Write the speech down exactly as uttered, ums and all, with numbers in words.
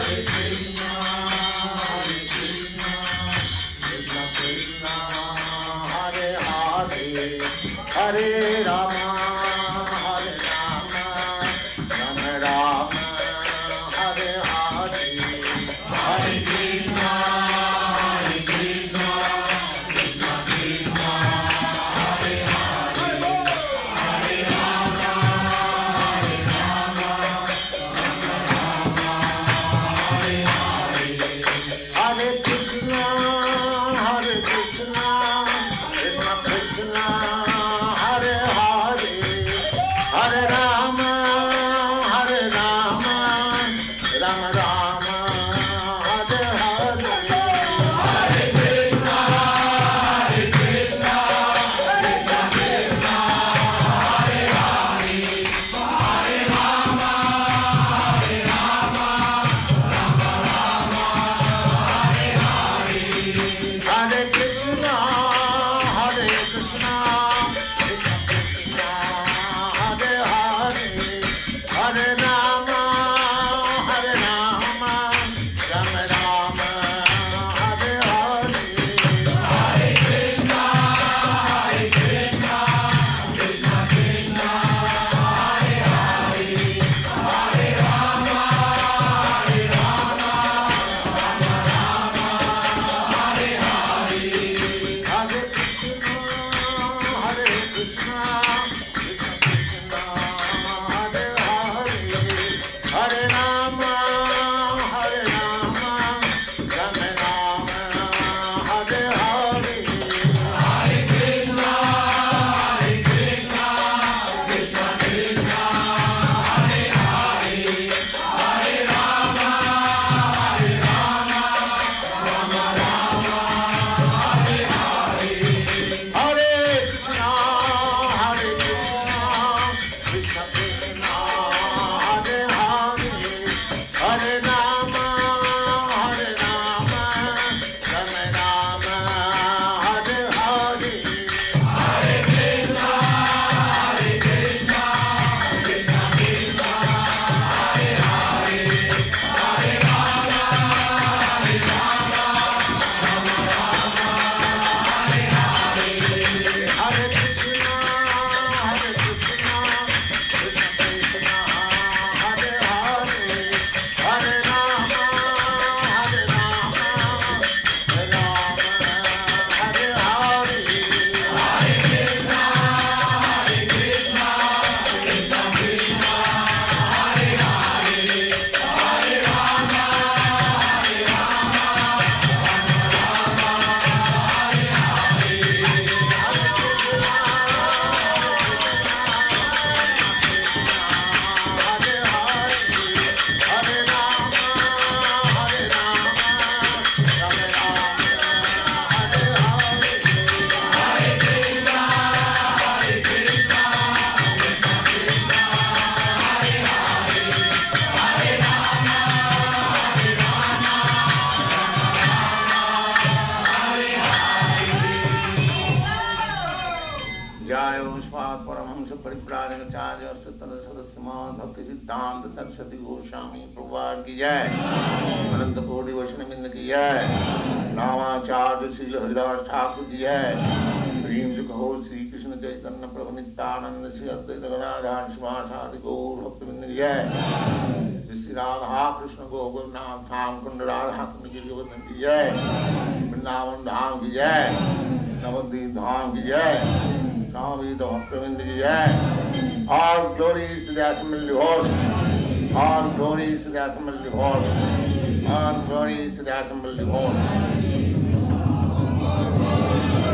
सरस्वती गोस्वामी प्रभुपाद की जय, अनंत कोटि वैष्णव वृंद की जय, नामाचार्य श्री हरिदास ठाकुर की जय, प्रेम से कहो श्री कृष्ण चैतन्य प्रभु नित्यानंद श्री अद्वैत गदाधर शिवासादि गौर भक्तवृंद की जय, श्री राधा कृष्ण गोकुलनाथ श्याम कुंड राधा कुंड की गोवर्धन की जय, वृंदावन धाम की जय, नवद्वीप धाम की जय, स्वामी भक्तवृंद की जय। All glories to the Assembly Lord. All glories to the Assembly Lord. All glories to the Assembly Lord.